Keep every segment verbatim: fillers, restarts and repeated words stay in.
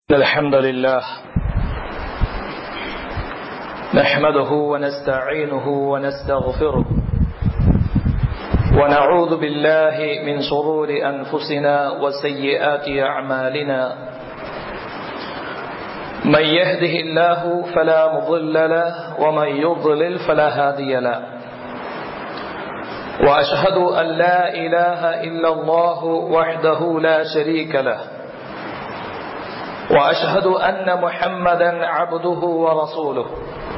الحمد لله نحمده ونستعينه ونستغفره ونعوذ بالله من شرور أنفسنا وسيئات أعمالنا من يهده الله فلا مضل له ومن يضلل فلا هادي له وأشهد أن لا إله إلا الله وحده لا شريك له وأشهد أن محمدا عبده ورسوله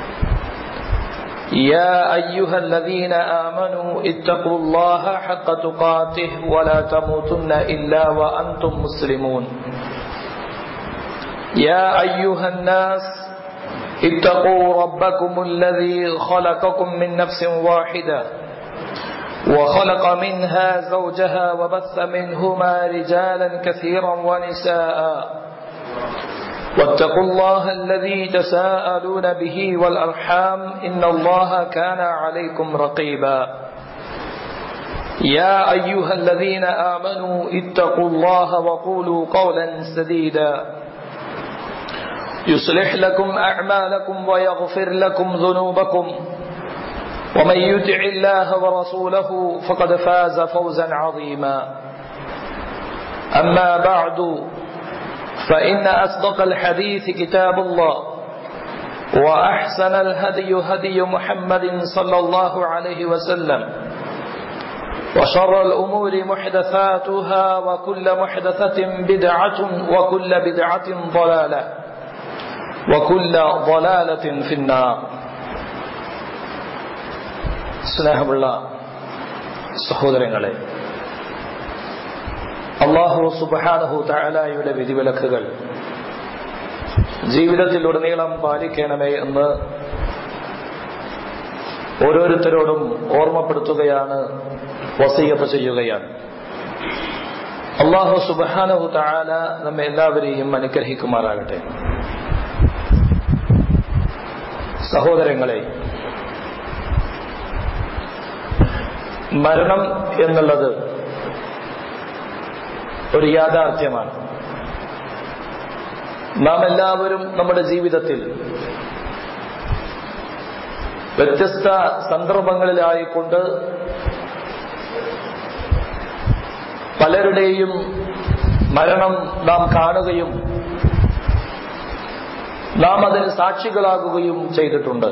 يا أيها الذين آمنوا اتقوا الله حق تقاته ولا تموتن إلا وأنتم مسلمون يا أيها الناس اتقوا ربكم الذي خلقكم من نفس واحدة وخلق منها زوجها وبث منهما رجالا كثيرا ونساء واتقوا الله الذي تساءلون به والأرحام إن الله كان عليكم رقيبا يا أيها الذين آمنوا اتقوا الله وقولوا قولا سديدا يصلح لكم أعمالكم ويغفر لكم ذنوبكم ومن يطع الله ورسوله فقد فاز فوزا عظيما أما بعد فإن أصدق الحديث كتاب الله وأحسن الهدي هدي محمد صلى الله عليه وسلم وشر الأمور محدثاتها وكل محدثة بدعة وكل بدعة ضلالة وكل ضلالة في النار. സ്നേഹമുള്ള സഹോദരങ്ങളെ, അല്ലാഹു സുബ്ഹാനഹു തആലയുടെ വിധിവിലക്കുകൾ ജീവിതത്തിലുടനീളം പാലിക്കണമേ എന്ന് ഓരോരുത്തരോടും ഓർമ്മപ്പെടുത്തുകയാണ്, വസിയ്യത്ത് ചെയ്യുകയാണ്. അല്ലാഹു സുബ്ഹാനഹു തആല നമ്മെ എല്ലാവരെയും അനുഗ്രഹിക്കുമാറാകട്ടെ. സഹോദരങ്ങളെ, മരണം എന്നുള്ളത് ഒരു യാഥാർത്ഥ്യമാണ്. നാം എല്ലാവരും നമ്മുടെ ജീവിതത്തിൽ വ്യത്യസ്ത സന്ദർഭങ്ങളിലായിക്കൊണ്ട് പലരുടെയും മരണം നാം കാണുകയും നാം അതിന് സാക്ഷികളാകുകയും ചെയ്തിട്ടുണ്ട്.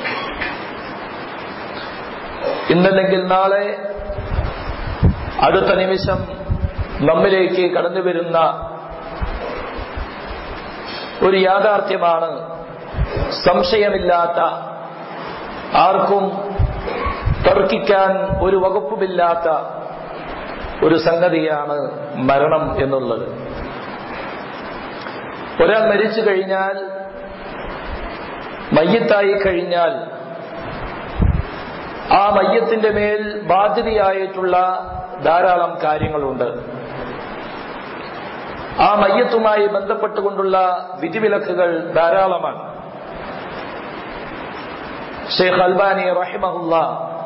ഇന്നല്ലെങ്കിൽ നാളെ, അടുത്ത നിമിഷം നമ്മിലേക്ക് കടന്നു വരുന്ന ഒരു യാഥാർത്ഥ്യമാണ്, സംശയമില്ലാത്ത, ആർക്കും തർക്കിക്കാൻ ഒരു വകുപ്പുമില്ലാത്ത ഒരു സംഗതിയാണ് മരണം എന്നുള്ളത്. ഒരാൾ മരിച്ചു കഴിഞ്ഞാൽ, മയ്യത്തായി കഴിഞ്ഞാൽ, ആ മയ്യത്തിന്റെ മേൽ ബാധ്യതയായിട്ടുള്ള ധാരാളം കാര്യങ്ങളുണ്ട്. ആ മയ്യത്തുമായി ബന്ധപ്പെട്ടുകൊണ്ടുള്ള വിധിവിലക്കുകൾ ധാരാളമാണ്. ഷെയ്ഖ് അൽബാനി റഹിമഹുല്ലാ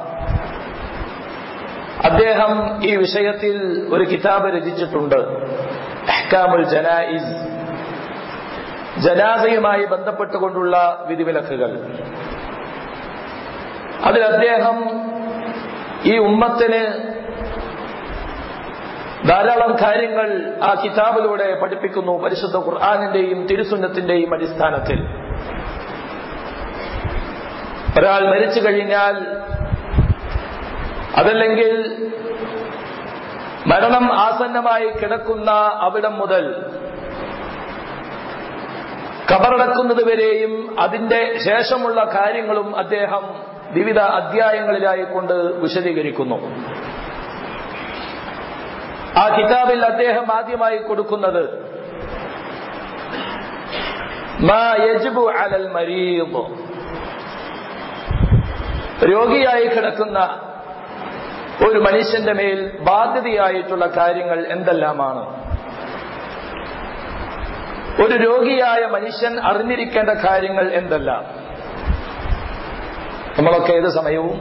അദ്ദേഹം ഈ വിഷയത്തിൽ ഒരു കിതാബ് രചിച്ചിട്ടുണ്ട്, അഹ്കാമുൽ ജനായിസ്, ജനാസയുമായി ബന്ധപ്പെട്ടുകൊണ്ടുള്ള വിധിവിലക്കുകൾ. അതിൽ അദ്ദേഹം ഈ ഉമ്മത്തിന് ധാരാളം കാര്യങ്ങൾ ആ കിതാബിലൂടെ പഠിപ്പിക്കുന്നു, പരിശുദ്ധ ഖുർആനിന്റെയും തിരുസുന്നത്തിന്റെയും അടിസ്ഥാനത്തിൽ. ഒരാൾ മരിച്ചു കഴിഞ്ഞാൽ, അതല്ലെങ്കിൽ മരണം ആസന്നമായി കിടക്കുന്ന അവിടം മുതൽ ഖബറടക്കുന്നത് വരെയും അതിന്റെ ശേഷമുള്ള കാര്യങ്ങളും അദ്ദേഹം വിവിധ അധ്യായങ്ങളിലായിക്കൊണ്ട് വിശദീകരിക്കുന്നു. ആ കിതാബിൽ അദ്ദേഹം ആദ്യമായി കൊടുക്കുന്നത് മാ യജിബു അലൽ മരീദ്, രോഗിയായി കിടക്കുന്ന ഒരു മനുഷ്യന്റെ മേൽ ബാധ്യതയായിട്ടുള്ള കാര്യങ്ങൾ എന്തെല്ലാമാണ്, ഒരു രോഗിയായ മനുഷ്യൻ അറിഞ്ഞിരിക്കേണ്ട കാര്യങ്ങൾ എന്തെല്ലാം. നമ്മളൊക്കെ ഏത് സമയവും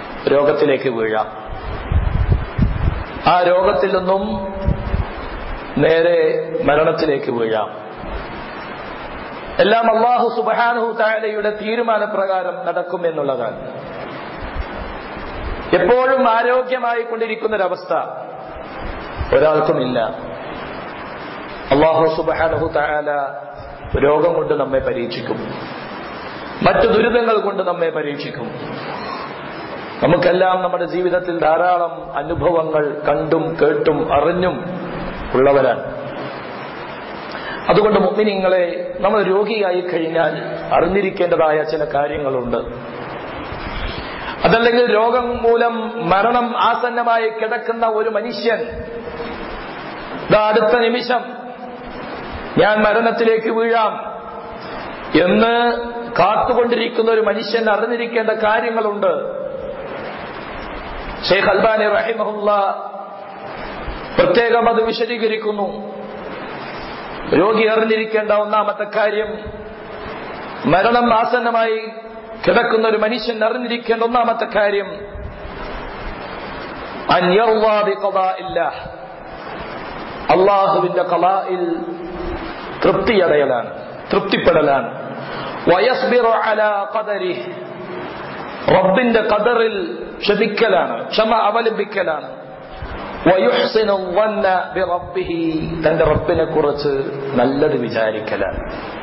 രോഗത്തിലേക്ക് വീഴാം. ആ രോഗത്തിൽ നിന്നും നേരെ മരണത്തിലേക്ക് വീഴാം. എല്ലാം അല്ലാഹു സുബ്ഹാനഹു തആലയുടെ തീരുമാനപ്രകാരം നടക്കും എന്നുള്ളതാണ്. എപ്പോഴും ആരോഗ്യമായി കൊണ്ടിരിക്കുന്നൊരവസ്ഥ ഒരാൾക്കുമില്ല. അല്ലാഹു സുബ്ഹാനഹു തആല രോഗം കൊണ്ട് നമ്മെ പരീക്ഷിക്കും, മറ്റു ദുരിതങ്ങൾ കൊണ്ട് നമ്മെ പരീക്ഷിക്കും. നമുക്കെല്ലാം നമ്മുടെ ജീവിതത്തിൽ ധാരാളം അനുഭവങ്ങൾ കണ്ടും കേട്ടും അറിഞ്ഞും ഉള്ളവരാണ്. അതുകൊണ്ട് മുഅ്മിനീങ്ങളെ, നമ്മൾ രോഗിയായി കഴിഞ്ഞാൽ അറിഞ്ഞിരിക്കേണ്ടതായ ചില കാര്യങ്ങളുണ്ട്. അതല്ലെങ്കിൽ രോഗം മൂലം മരണം ആസന്നമായി കിടക്കുന്ന ഒരു മനുഷ്യൻ അടുത്ത നിമിഷം ഞാൻ മരണത്തിലേക്ക് വീഴാം എന്ന് കാത്തുകൊണ്ടിരിക്കുന്ന ഒരു മനുഷ്യൻ അറിഞ്ഞിരിക്കേണ്ട കാര്യങ്ങളുണ്ട്. ശൈഖ് അൽബാനി റഹിമഹുല്ലാ പ്രത്യേകം അത് വിശദീകരിക്കുന്നു. രോഗി അറിഞ്ഞിരിക്കേണ്ട ഒന്നാമത്തെ കാര്യം, മരണം ആസന്നമായി കിടക്കുന്ന ഒരു മനുഷ്യൻ അറിഞ്ഞിരിക്കേണ്ട ഒന്നാമത്തെ കാര്യം, അൻ യർളാ ബിഖദാഇല്ലാഹ്, അല്ലാഹുവിന്റെ ഖളാഇൽ തൃപ്തിയടയലാണ്, തൃപ്തിപ്പെടലാണ്. വയസ്ബിറു അലാ ഖദരിഹി, റബ്ബിന്റെ ഖദറിൽ ക്ഷമിക്കലാണ്, ക്ഷമ അവലംബിക്കലാണ്. വയുഹ്സിനു ظن بربه, തന്റെ റബ്ബിനെ കുറിച്ച് നല്ലത് വിചാരിക്കലാണ്.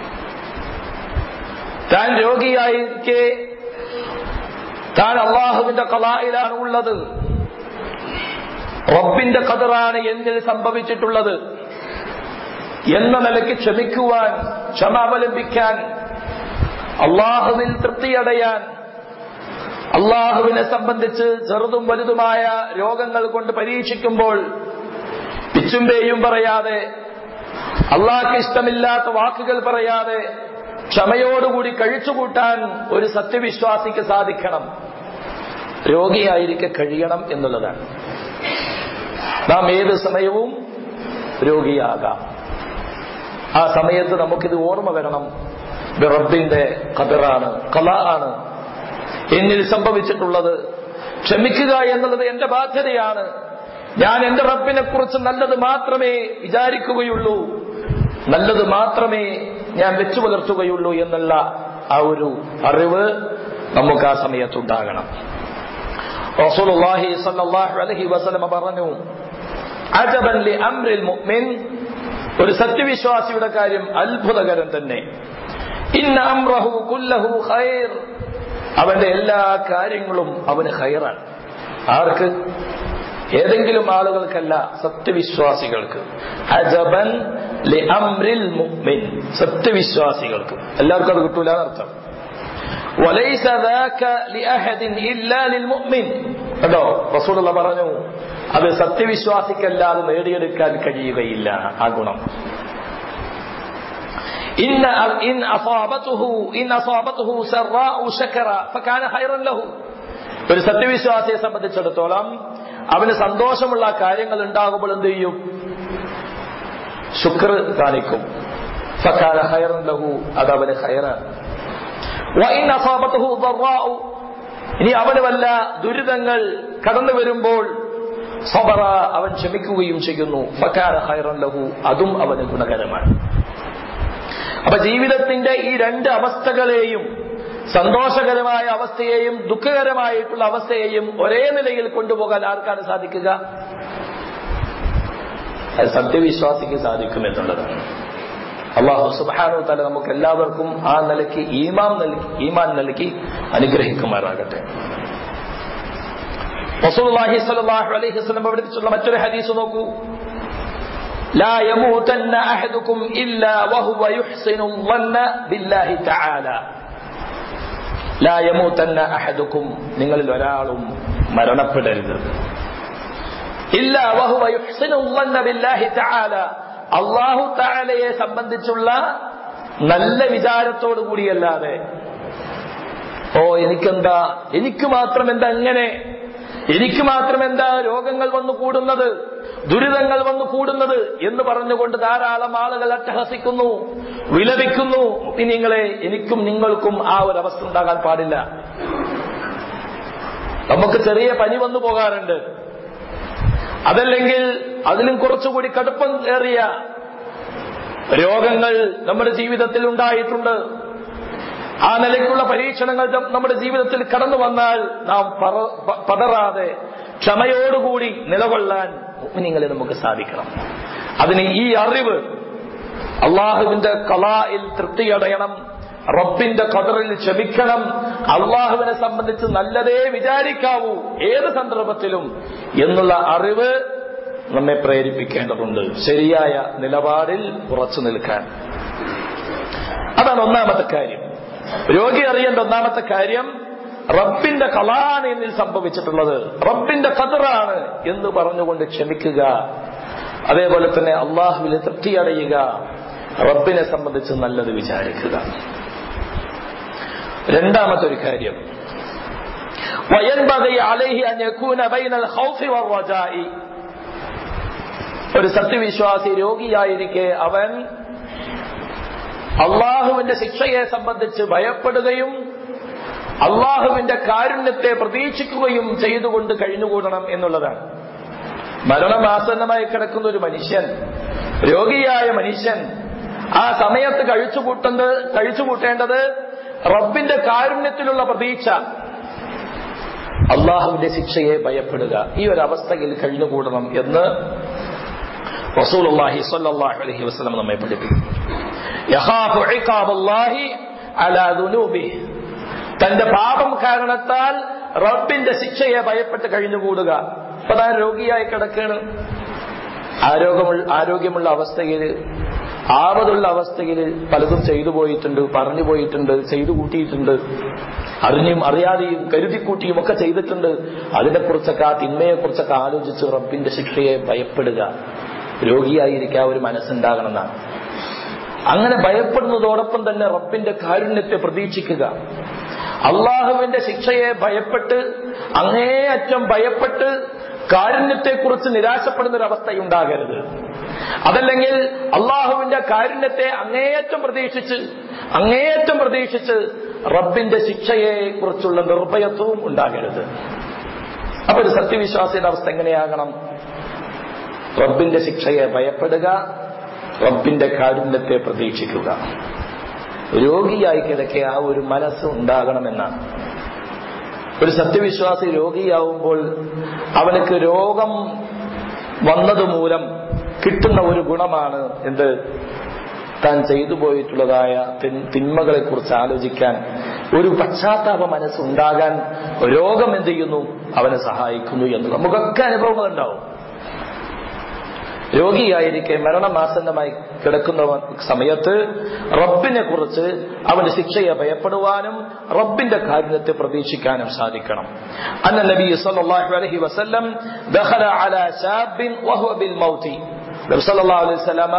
താൻ രോഗിയായിരിക്കെ താൻ അല്ലാഹുവിന്റെ ഖളാഇലാണ് ഉള്ളത്, റബ്ബിന്റെ ഖദറാണ് എന്നിൽ സംഭവിച്ചിട്ടുള്ളത് എന്ന നിലയ്ക്ക് ക്ഷമിക്കുവാൻ, ക്ഷമ അവലംബിക്കാൻ, അല്ലാഹുവിൽ തൃപ്തിയടയാൻ, അല്ലാഹുവിനെ സംബന്ധിച്ച് ചെറുതും വലുതുമായ രോഗങ്ങൾ കൊണ്ട് പരീക്ഷിക്കുമ്പോൾ പിച്ചുമ്പേയും പറയാതെ, അല്ലാഹ്ക്ക് ഇഷ്ടമില്ലാത്ത വാക്കുകൾ പറയാതെ ക്ഷമയോടുകൂടി കഴിച്ചുകൂട്ടാൻ ഒരു സത്യവിശ്വാസിക്ക് സാധിക്കണം. രോഗിയായിരിക്കെ കഴിയണം എന്നുള്ളതാണ്. നാം ഏത് സമയവും രോഗിയാകാം. ആ സമയത്ത് നമുക്കിത് ഓർമ്മ വരണം, റബ്ബിന്റെ ഖദറാണ്, ഖളാ ആണ് എന്നിൽ സംഭവിച്ചിട്ടുള്ളത്. ക്ഷമിക്കുക എന്നുള്ളത് എന്റെ ബാധ്യതയാണ്. ഞാൻ എന്റെ റബ്ബിനെ കുറിച്ച് നല്ലത് മാത്രമേ വിചാരിക്കുകയുള്ളൂ, നല്ലത് മാത്രമേ ഞാൻ വെച്ചു പുലർത്തുകയുള്ളൂ എന്നുള്ള ആ ഒരു അറിവ് നമുക്ക് ആ സമയത്തുണ്ടാകണം. റസൂലുള്ളാഹി സ്വല്ലല്ലാഹു അലൈഹി വസല്ലം പറഞ്ഞു, അജബൻ ലി അംറിൽ മുഅ്മിൻ, ഒരു സത്യവിശ്വാസിയുടെ കാര്യം അത്ഭുതകരം തന്നെ. ഇന്ന അംറഹു കുല്ലഹു ഖൈർ, അവന്റെ എല്ലാ കാര്യങ്ങളും അവന് ഖൈറാണ്. ആർക്ക്? ഏതെങ്കിലും ആളുകൾക്കല്ല, സത്യവിശ്വാസികൾക്ക്. അജബൻ ലി അംറിൽ മുഅ്മിൻ, സത്യവിശ്വാസികൾക്ക്. എല്ലാവർക്കും അത് കിട്ടൂല എന്നർത്ഥം. വലൈസ ദാക ലിഅഹദിൻ ഇല്ലാ ലിൽ മുഅ്മിൻ, കേട്ടോ റസൂലുള്ളാഹി പറഞ്ഞു, അത് സത്യവിശ്വാസിക്കല്ലാതെ നേടിയെടുക്കാൻ കഴിയുകയില്ല ആ ഗുണം. ഇന്ന ഇൻ അസാബതുഹു ഇൻ അസാബതുഹു സറാഉ ശകറ ഫകാന ഖൈറൻ ലഹു, ഒരു സത്യവിശ്വാസിയെ സംബന്ധിച്ചിടത്തോളം അവന് സന്തോഷമുള്ള കാര്യങ്ങൾ ഉണ്ടാകുമ്പോൾ എന്ത് ചെയ്യും? ശുക്ർ കാണിക്കും. ഫകാന ഖൈറൻ ലഹു, അത് അവന് ഖൈറാണ്. വഇൻ അസാബതുഹു ദറാഉ, ഇനി അവന് വല്ല ദുരിതങ്ങൾ കടന്നു വരുമ്പോൾ സബറ, അവൻ ക്ഷമിക്കുകയും ചെയ്യുന്നു. ഫകാന ഖൈറൻ ലഹു, അതും അവന് ഗുണകരമാണ്. അപ്പൊ ജീവിതത്തിന്റെ ഈ രണ്ട് അവസ്ഥകളെയും, സന്തോഷകരമായ അവസ്ഥയെയും ദുഃഖകരമായിട്ടുള്ള അവസ്ഥയെയും ഒരേ നിലയിൽ കൊണ്ടുപോകാൻ ആർക്കാണ് സാധിക്കുക? അത് സത്യവിശ്വാസിക്ക് സാധിക്കും എന്നുള്ളതാണ്. അല്ലാഹു സുബ്ഹാനഹു വ തആല നമുക്ക് എല്ലാവർക്കും ആ നിലയ്ക്ക് ഈമാൻ നൽകി ഈമാൻ നൽകി അനുഗ്രഹിക്കുമാറാകട്ടെ. റസൂലുള്ളാഹി സ്വല്ലല്ലാഹു അലൈഹി വസല്ലം പഠിപ്പിച്ചിട്ടുള്ള മറ്റൊരു ഹദീസ് നോക്കൂ. لا يموتن أحدكم إلا وهو يحسن الظن بالله تعالى. لا يموتن أحدكم, നിങ്ങളിൽ ഒരാളും മരണപ്പെടരുത്. إلا وهو يحسن الظن بالله تعالى, അല്ലാഹു തആലയെ സംബന്ധിച്ചുള്ള നല്ല വിചാരത്തോടു കൂടിയല്ലാതെ, ഓ എനിക്കെന്താ, എനിക്ക് മാത്രം എന്താ അങ്ങനെ, എനിക്ക് മാത്രം എന്താ രോഗങ്ങൾ വന്നു കൂടുന്നത്, ദുരിതങ്ങൾ വന്നു കൂടുന്നത് എന്ന് പറഞ്ഞുകൊണ്ട് ധാരാളം ആളുകൾ അട്ടഹസിക്കുന്നു, വിലപിക്കുന്നു. നിങ്ങളെ, എനിക്കും നിങ്ങൾക്കും ആ ഒരു അവസ്ഥ ഉണ്ടാകാൻ പാടില്ല. നമുക്ക് ചെറിയ പനി വന്നു പോകാറുണ്ട്, അതല്ലെങ്കിൽ അതിലും കുറച്ചുകൂടി കടുപ്പം ഏറിയ രോഗങ്ങൾ നമ്മുടെ ജീവിതത്തിൽ ഉണ്ടായിട്ടുണ്ട്. ആ നിലയ്ക്കുള്ള പരീക്ഷണങ്ങൾ നമ്മുടെ ജീവിതത്തിൽ കടന്നു വന്നാൽ നാം പതറാതെ ക്ഷമയോടുകൂടി നിലകൊള്ളാൻ മുഅ്മിനീങ്ങളെ നമുക്ക് സാധിക്കണം. അതിന് ഈ അറിവ് അള്ളാഹുവിന്റെ ഖളാഇൽ തൃപ്തിയടയണം, റബ്ബിന്റെ ഖദറിൽ ക്ഷമിക്കണം, അള്ളാഹുവിനെ സംബന്ധിച്ച് നല്ലതേ വിചാരിക്കാവൂ ഏത് സന്ദർഭത്തിലും എന്നുള്ള അറിവ് നമ്മെ പ്രേരിപ്പിക്കേണ്ടതുണ്ട്, ശരിയായ നിലപാടിൽ ഉറച്ചു നിൽക്കാൻ. അതാണ് ഒന്നാമത്തെ കാര്യം. രോഗി അറിയേണ്ട ഒന്നാമത്തെ കാര്യം റബ്ബിന്റെ ഖളാണ് എന്നിൽ സംഭവിച്ചിട്ടുള്ളത്, റബ്ബിന്റെ ഖദറാണ് എന്ന് പറഞ്ഞുകൊണ്ട് ക്ഷമിക്കുക. അതേപോലെ തന്നെ അള്ളാഹുവിൽ തൃപ്തിയടയുക, റബ്ബിനെ സംബന്ധിച്ച് നല്ലത് വിചാരിക്കുക. രണ്ടാമത്തെ ഒരു കാര്യം, വയൻബഗി അലൈഹി അൻ യകൂന ബൈനൽ ഖൗഫി വറജാഇ. ഒരു സത്യവിശ്വാസി രോഗിയായിരിക്കെ അവൻ അള്ളാഹുവിന്റെ ശിക്ഷയെ സംബന്ധിച്ച് ഭയപ്പെടുകയും അള്ളാഹുവിന്റെ കാരുണ്യത്തെ പ്രതീക്ഷിക്കുകയും ചെയ്തുകൊണ്ട് കഴിഞ്ഞുകൂടണം എന്നുള്ളതാണ്. മരണമാസന്നമായി കിടക്കുന്ന ഒരു മനുഷ്യൻ, രോഗിയായ മനുഷ്യൻ, ആ സമയത്ത് കഴിച്ചുകൂട്ടുന്നത് കഴിച്ചുകൂട്ടേണ്ടത് റബ്ബിന്റെ കാരുണ്യത്തിലുള്ള പ്രതീക്ഷ, അള്ളാഹുവിന്റെ ശിക്ഷയെ ഭയപ്പെടുക, ഈ ഒരു അവസ്ഥയിൽ കഴിഞ്ഞുകൂടണം എന്ന് റസൂലുള്ളാഹി സ്വല്ലല്ലാഹു അലൈഹി വസല്ലം നമ്മെ പഠിപ്പിക്കുന്നു. യഖാഫു ഇഖാബല്ലാഹി അലാ ദുനൂബിഹി. തന്റെ പാപം കാരണത്താൽ റബ്ബിന്റെ ശിക്ഷയെ ഭയപ്പെട്ട് കഴിഞ്ഞുകൂടുക. അപ്പൊ താൻ രോഗിയായി കിടക്കുകയാണ്, ആരോഗ്യമുള്ള ആരോഗ്യമുള്ള അവസ്ഥയിൽ, ആപതുള്ള അവസ്ഥയിൽ പലതും ചെയ്തു പോയിട്ടുണ്ട്, പറഞ്ഞു പോയിട്ടുണ്ട്, ചെയ്തു കൂട്ടിയിട്ടുണ്ട്, അറിഞ്ഞും അറിയാതെയും കരുതിക്കൂട്ടിയും ഒക്കെ ചെയ്തിട്ടുണ്ട്. അതിനെക്കുറിച്ചൊക്കെ, ആ തിന്മയെക്കുറിച്ചൊക്കെ ആലോചിച്ച് റബ്ബിന്റെ ശിക്ഷയെ ഭയപ്പെടുക. രോഗിയായിരിക്കാൻ ഒരു മനസ്സുണ്ടാകണമെന്നാണ്. അങ്ങനെ ഭയപ്പെടുന്നതോടൊപ്പം തന്നെ റബ്ബിന്റെ കാരുണ്യത്തെ പ്രതീക്ഷിക്കുക. അള്ളാഹുവിന്റെ ശിക്ഷയെ ഭയപ്പെട്ട്, അങ്ങേയറ്റം ഭയപ്പെട്ട് കാരുണ്യത്തെക്കുറിച്ച് നിരാശപ്പെടുന്ന ഒരു അവസ്ഥയുണ്ടാകരുത്. അതല്ലെങ്കിൽ അള്ളാഹുവിന്റെ കാരുണ്യത്തെ അങ്ങേയറ്റം പ്രതീക്ഷിച്ച് അങ്ങേയറ്റം പ്രതീക്ഷിച്ച് റബ്ബിന്റെ ശിക്ഷയെ കുറിച്ചുള്ള നിർഭയത്വവും ഉണ്ടാകരുത്. അപ്പൊ ഒരു സത്യവിശ്വാസിയുടെ അവസ്ഥ എങ്ങനെയാകണം? റബ്ബിന്റെ ശിക്ഷയെ ഭയപ്പെടുക, റബ്ബിന്റെ കാരുണ്യത്തെ പ്രതീക്ഷിക്കുക. രോഗിയായി കിടക്കെ ആ ഒരു മനസ്സ് ഉണ്ടാകണമെന്നാണ്. ഒരു സത്യവിശ്വാസി രോഗിയാവുമ്പോൾ അവനക്ക് രോഗം വന്നതുമൂലം കിട്ടുന്ന ഒരു ഗുണമാണ് എന്ത്? താൻ ചെയ്തു പോയിട്ടുള്ളതായ തിന്മകളെ കുറിച്ച് ആലോചിക്കാൻ ഒരു പശ്ചാത്താപ മനസ്സുണ്ടാകാൻ രോഗം എന്ത് ചെയ്യുന്നു? അവനെ സഹായിക്കുന്നു എന്ന് നമുക്കൊക്കെ അനുഭവങ്ങൾ ഉണ്ടാവും. രോഗിയായിരിക്കെ മരണമാസന്നമായി കിടക്കുന്ന സമയത്ത് റബ്ബിനെ കുറിച്ച്, അവന്റെ ശിക്ഷയെ ഭയപ്പെടുവാനും റബ്ബിന്റെ കാരുണ്യത്തെ പ്രതീക്ഷിക്കാനും സാധിക്കണം. അന്ന നബി സല്ലല്ലാഹു അലൈഹി വസല്ലം ദഖല അലാ ശാബിൻ വഹുവ ബിൽ മൗതി. നബി സല്ലല്ലാഹു അലൈഹി വസല്ലമ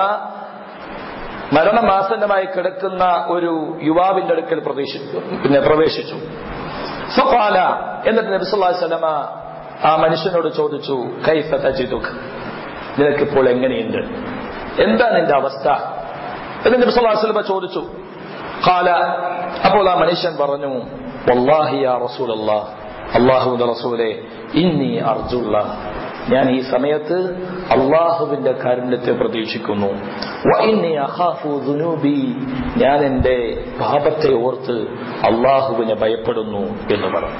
മരണമാസന്നമായി കിടക്കുന്ന ഒരു യുവാവിന്റെ അടുക്കൽ പ്രവേശിച്ചു പിന്നെ പ്രവേശിച്ചു ഫഖാല. എന്നിട്ട് നബി സല്ലല്ലാഹു അലൈഹി വസല്ലമ ആ മനുഷ്യനോട് ചോദിച്ചു, കൈഫ തജിദുക, നിനക്കിപ്പോൾ എങ്ങനെയുണ്ട്, എന്താ നിന്റെ അവസ്ഥ എന്ന് നബി സല്ലല്ലാഹു അലൈഹി വസല്ലം ചോദിച്ചു. ഖാല, അപ്പോൾ ആ മനുഷ്യൻ പറഞ്ഞു, വല്ലാഹി യാ റസൂലല്ലാഹ്, അല്ലാഹുവിന്റെ റസൂലേ, ഇന്നി അർജുല്ലാഹ്, ഞാൻ ഈ സമയത്ത് അള്ളാഹുവിന്റെ കാരുണ്യത്തെ പ്രതീക്ഷിക്കുന്നു. വ ഇന്നി അഖാഫു ദുനൂബി, ഞാൻ എന്റെ പാപത്തെ ഓർത്ത് അള്ളാഹുവിനെ ഭയപ്പെടുന്നു എന്ന് പറഞ്ഞു.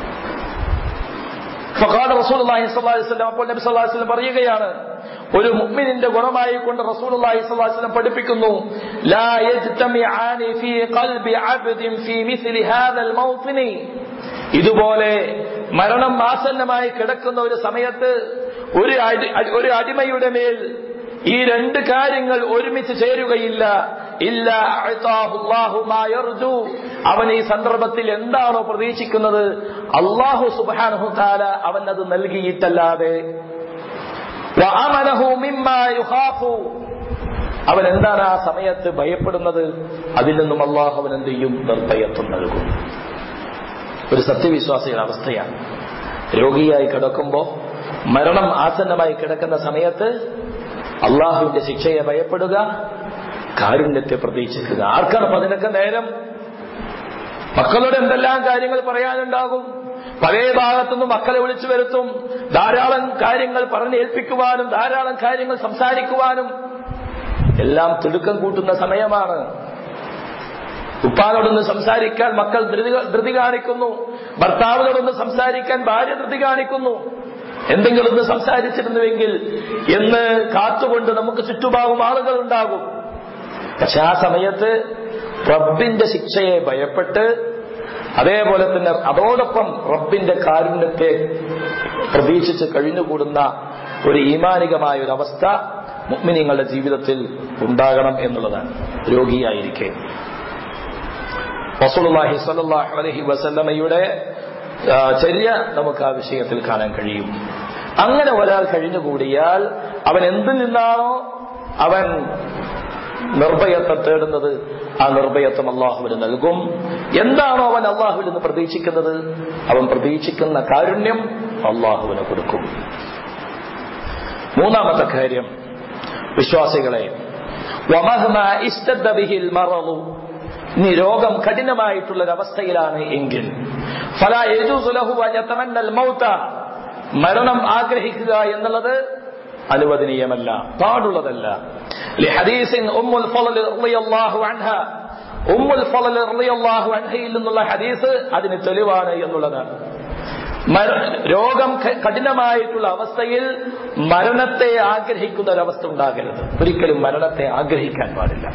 ഫഖാല റസൂലുള്ളാഹി സ്വല്ലല്ലാഹു അലൈഹി വസല്ലം, അപ്പോൾ നബി സല്ലല്ലാഹു അലൈഹി വസല്ലം പറയുകയാണ്, ഒരു മുഅ്മിനിന്റെ ഗുണമായി കൊണ്ട് റസൂലുള്ളാഹി സ്വല്ലല്ലാഹു അലൈഹി വസല്ലം പഠിപ്പിക്കുന്നു, ലാ യജ്തമിആനി ഫീ ഖൽബി അബ്ദിൻ ഫീ മിസ്ലി ഹാദൽ മൗതിനി. ഇതുപോലെ മരണം ആസന്നമായി കിടക്കുന്ന ഒരു സമയത്ത് ഒരു ഒരു അടിമയുടെ മേൽ ഈ രണ്ട് കാര്യങ്ങൾ ഒരുമിച്ച് ചേരുകയില്ല. ഇല്ല അഅതാഹുല്ലാഹു മാ യർജു, അവൻ ഈ സന്ദർഭത്തിൽ എന്താണോ പ്രതീക്ഷിക്കുന്നത് അല്ലാഹു സുബ്ഹാനഹു തആല അവൻ അത് നൽകിയിട്ടല്ലാതെ, വഅമനഹു മിമ്മാ യുഖാഫു, അവൻ എന്താണ് ആ സമയത്ത് ഭയപ്പെടുന്നത് അതിൽ നിന്നും അല്ലാഹു അവൻ എന്ത് ചെയ്യും? നിർഭയത്വം നൽകും. ഒരു സത്യവിശ്വാസിയുടെ അവസ്ഥയാണ്. രോഗിയായി കിടക്കുമ്പോ, മരണം ആസന്നമായി കിടക്കുന്ന സമയത്ത് അള്ളാഹുവിന്റെ ശിക്ഷയെ ഭയപ്പെടുക, കാരുണ്യത്തെ പ്രതീക്ഷിക്കുക. ആർക്കാണ് അതിനൊക്കെ നേരം? മക്കളോട് എന്തെല്ലാം കാര്യങ്ങൾ പറയാനുണ്ടാകും, പഴയ ഭാഗത്തുനിന്ന് മക്കളെ വിളിച്ചു വരുത്തും, ധാരാളം കാര്യങ്ങൾ പറഞ്ഞേൽപ്പിക്കുവാനും ധാരാളം കാര്യങ്ങൾ സംസാരിക്കുവാനും എല്ലാം തിടുക്കം കൂട്ടുന്ന സമയമാണ്. ഉപ്പാനോടൊന്ന് സംസാരിക്കാൻ മക്കൾ ധൃതി കാണിക്കുന്നു, ഭർത്താവിനോടൊന്ന് സംസാരിക്കാൻ ഭാര്യ ധൃതി കാണിക്കുന്നു. എന്തെങ്കിലും ഒന്ന് സംസാരിച്ചിരുന്നുവെങ്കിൽ എന്ന് കാത്തുകൊണ്ട് നമുക്ക് ചുറ്റുഭാഗം ആളുകൾ ഉണ്ടാകും. പക്ഷെ ആ സമയത്ത് റബ്ബിന്റെ ശിക്ഷയെ ഭയപ്പെട്ട് അതേപോലെ തന്നെ അതോടൊപ്പം റബ്ബിന്റെ കാരുണ്യത്തെ പ്രതീക്ഷിച്ച് കഴിഞ്ഞുകൂടുന്ന ഒരു ഈമാനികമായ ഒരു അവസ്ഥ മുഅ്മിനീങ്ങളുടെ ജീവിതത്തിൽ ഉണ്ടാകണം എന്നുള്ളതാണ്. രോഗിയായിരിക്കെ റസൂലുള്ളാഹി സ്വല്ലല്ലാഹു അലൈഹി വസല്ലമയുടെ ചര്യ നമുക്ക് ആ വിഷയത്തിൽ കാണാൻ കഴിയും. അങ്ങനെ ഒരാൾ കഴിഞ്ഞുകൂടിയാൽ അവൻ എന്തിൽ നിന്നാണോ അവൻ നിർഭയത്വം തേടുന്നത് ആ നിർഭയത്വം അള്ളാഹുവിന് നൽകും. എന്താണോ അവൻ അള്ളാഹുവിൽ നിന്ന് പ്രതീക്ഷിക്കുന്നത് അവൻ പ്രതീക്ഷിക്കുന്ന കാരുണ്യം അള്ളാഹുവിന് കൊടുക്കും. മൂന്നാമത്തെ കാര്യം, വിശ്വാസികളെ, വമഹ്മാ ഇസ്തദ്ദ ബിഹിൽ മറദു, ഇനി രോഗം കഠിനമായിട്ടുള്ളൊരവസ്ഥയിലാണ് എങ്കിൽ ഫലാ യജൂസു ലഹു അൻ യതമന്നൽ മൗത, മരണം ആഗ്രഹിക്കുക എന്നുള്ളത് അനുവദനീയമല്ല, പാടുള്ളതല്ല. ലഹദീസിൻ ഉമ്മുൽ ഫളൽ റളിയല്ലാഹു അൻഹ, ഉമ്മുൽ ഫളൽ റളിയല്ലാഹു അൻഹയിൽ നിന്നുള്ള ഹദീസ് അതിന് തെളിവാണ് എന്നുള്ളതാണ്. രോഗം കഠിനമായിട്ടുള്ള അവസ്ഥയിൽ മരണത്തെ ആഗ്രഹിക്കുന്ന ഒരവസ്ഥ ഉണ്ടാകരുത്. ഒരിക്കലും മരണത്തെ ആഗ്രഹിക്കാൻ പാടില്ല.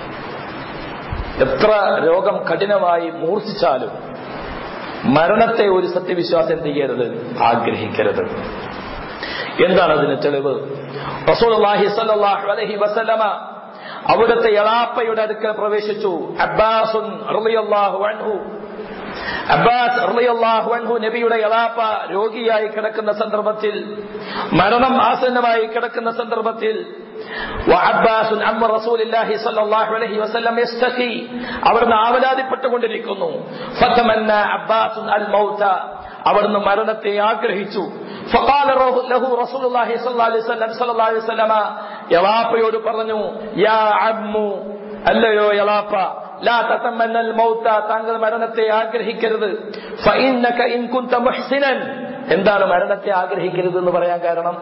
എത്ര രോഗം കഠിനമായി മൂർച്ഛിച്ചാലും മരണത്തെ ഒരു സത്യവിശ്വാസം എന്ത് ചെയ്യരുത്, ആഗ്രഹിക്കരുത്. എന്താണ് അതിന് തെളിവ്? റസൂലുള്ളാഹി സ്വല്ലല്ലാഹു അലൈഹി വസല്ലമ അവിടുത്തെ എളാപ്പയുടെ അടുക്കൽ പ്രവേശിച്ചു. അബ്ബാസ് റളിയല്ലാഹു അൻഹു അബ്ബാസ് റളിയല്ലാഹു അൻഹു നബിയുടെ എളാപ്പ രോഗിയായി കിടക്കുന്ന സന്ദർഭത്തിൽ, മരണം ആസന്നമായി കിടക്കുന്ന സന്ദർഭത്തിൽ, വഅബ്ബാസ് അമ്മ റസൂലുള്ളാഹി സ്വല്ലല്ലാഹു അലൈഹി വസല്ലം യസ്തഖി, അവിടുന്ന് ആവലാതിപ്പെട്ടുകൊണ്ടിരിക്കുന്നു. ഫതമന്ന അബ്ബാസ് അൽ മൗത, അവിടുന്ന് മരണത്തെ ആഗ്രഹിച്ചു. ഫഖാല ലഹു റസൂലുള്ളാഹി സ്വല്ലല്ലാഹു അലൈഹി വസല്ലം സ്വല്ലല്ലാഹു അലൈഹി വസല്ലമ എളാപ്പയോട് പറഞ്ഞു, യാ അമ്മു, അല്ലയോ എളാപ്പ, ലാ തതമന്നൽ മൗത, താങ്കൾ മരണത്തെ ആഗ്രഹിക്കരുത്. ഫഇന്നക ഇൻ കുൻത മുഹ്സിനൻ, എന്താണ് മരണത്തെ ആഗ്രഹിക്കരുത് എന്ന് പറയാൻ കാരണം?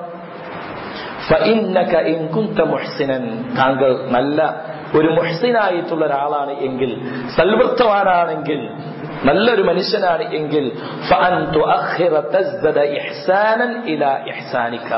ഫഇന്നക ഇൻ കുൻത മുഹ്സിനൻ, താങ്കൾ നല്ല ഒരു മുഹ്സിനായിട്ടുള്ള ഒരാളാണ് എങ്കിൽ, സൽവൃത്തവാനാണെങ്കിൽ, നല്ലൊരു മനുഷ്യനാണ് എങ്കിൽ, ഫഅൻ തുഅഖിറ തസ്ദദ ഇഹ്സാനൻ ഇലാ ഇഹ്സാനിക,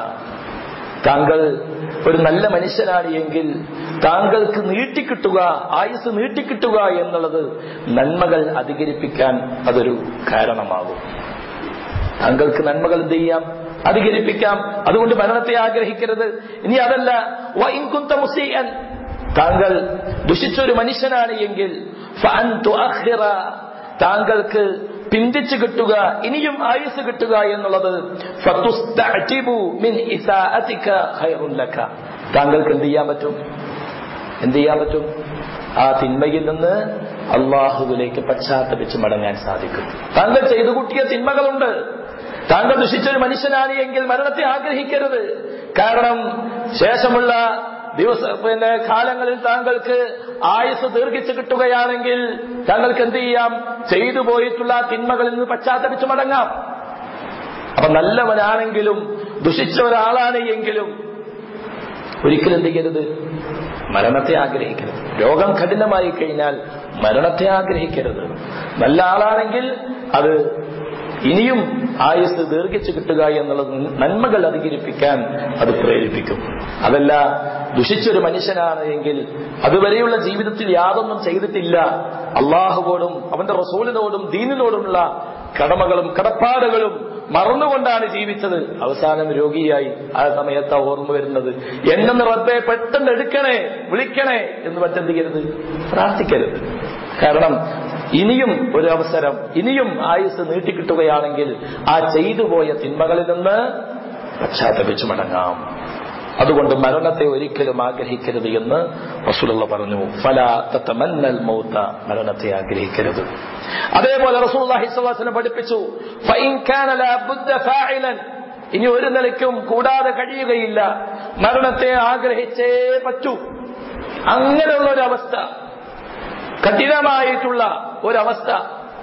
താങ്കൾ ഒരു നല്ല മനുഷ്യനാണ് എങ്കിൽ താങ്കൾക്ക് നീട്ടിക്കിട്ടുക, ആയുസ് നീട്ടിക്കിട്ടുക എന്നുള്ളത് നന്മകൾ അധികരിപ്പിക്കാൻ അതൊരു കാരണമാകും. താങ്കൾക്ക് നന്മകൾ എന്ത് ചെയ്യാം, അധികരിപ്പിക്കാം. അതുകൊണ്ട് മരണത്തെ ആഗ്രഹിക്കരുത്. ഇനി അതല്ല, വഇൻ കുൻത മുസീഅൻ, താങ്കൾ ദുഷിച്ചൊരു മനുഷ്യനാണ് എങ്കിൽ, ഫഅൻ തുഅഖിറ, താങ്കൾക്ക് പിന്തിച്ചു കിട്ടുക, ഇനിയും ആയുസ് കിട്ടുക എന്നുള്ളത്, ഫതുസ്തഅതിബു മിൻ ഇസാഅതിക ഖൈറുൻ ലക, താങ്കൾക്ക് എന്ത് ചെയ്യാൻ പറ്റും, എന്ത് ചെയ്യാൻ പറ്റും ആ തിന്മയിൽ നിന്ന് അള്ളാഹുവിലേക്ക് പശ്ചാത്തപിച്ച് മടങ്ങാൻ സാധിക്കും. താങ്കൾ ചെയ്തു കൂട്ടിയ തിന്മകളുണ്ട്. താങ്കൾ ദുഷിച്ചൊരു മനുഷ്യനാണ് എങ്കിൽ മരണത്തെ ആഗ്രഹിക്കരുത്. കാരണം ശേഷമുള്ള ദിവസ പിന്നെ കാലങ്ങളിൽ താങ്കൾക്ക് ആയുസ് ദീർഘിച്ചു കിട്ടുകയാണെങ്കിൽ താങ്കൾക്ക് എന്ത് ചെയ്യാം, ചെയ്തു പോയിട്ടുള്ള തിന്മകളിൽ നിന്ന് പശ്ചാത്തപിച്ച് മടങ്ങാം. അപ്പൊ നല്ലവനാണെങ്കിലും ദുഷിച്ച ഒരാളാണ് എങ്കിലും ഒരിക്കലും എന്ത് ചെയ്യരുത്, മരണത്തെ ആഗ്രഹിക്കരുത്. രോഗം കഠിനമായി കഴിഞ്ഞാൽ മരണത്തെ ആഗ്രഹിക്കരുത്. നല്ല ആളാണെങ്കിൽ അത് ഇനിയും ആയുസ് ദീർഘിച്ചു കിട്ടുക എന്നുള്ളത് നന്മകൾ അധികരിപ്പിക്കാൻ അത് പ്രേരിപ്പിക്കും. അതല്ല, ദുഷിച്ചൊരു മനുഷ്യനാണ് എങ്കിൽ അതുവരെയുള്ള ജീവിതത്തിൽ യാതൊന്നും ചെയ്തിട്ടില്ല, അള്ളാഹുവോടും അവന്റെ റസൂലിനോടും ദീനിനോടുമുള്ള കടമകളും കടപ്പാടുകളും മറന്നുകൊണ്ടാണ് ജീവിച്ചത്, അവസാനം രോഗിയായി. ആ സമയത്താ ഓർമ്മ വരുന്നത്, എന്നെ റബ്ബേ പെട്ടെന്ന് എടുക്കണേ, വിളിക്കണേ എന്ന് പറ്റെന്ത് ചെയ്യരുത്, പ്രാർത്ഥിക്കരുത്. കാരണം ഇനിയും ഒരു അവസരം, ഇനിയും ആയുസ് നീട്ടിക്കിട്ടുകയാണെങ്കിൽ ആ ചെയ്തു പോയ തിന്മകളിൽ നിന്ന് പശ്ചാത്തപിച്ചു മടങ്ങാം. അതുകൊണ്ട് മരണത്തെ ഒരിക്കലും ആഗ്രഹിക്കരുത് എന്ന് റസൂലുള്ളാഹി പറഞ്ഞു. ഫലാ തതമന്നൽ മൗത, മരണത്തെ ആഗ്രഹിക്കരുത്. അതേപോലെ റസൂലുള്ളാഹി സ്വല്ലല്ലാഹു അലൈഹി വസല്ലം പഠിപ്പിച്ചു, ഫഇൻ കാന ലാ ബുദ്ദ ഫാഇലൻ, ഇനി ഒരു നിലയ്ക്കും കൂടാതെ കഴിയുകയില്ല, മരണത്തെ ആഗ്രഹിച്ചേ പറ്റൂ. അങ്ങനെയുള്ള ഒരവസ്ഥ, കഠിനമായിട്ടുള്ള ഒരവസ്ഥ,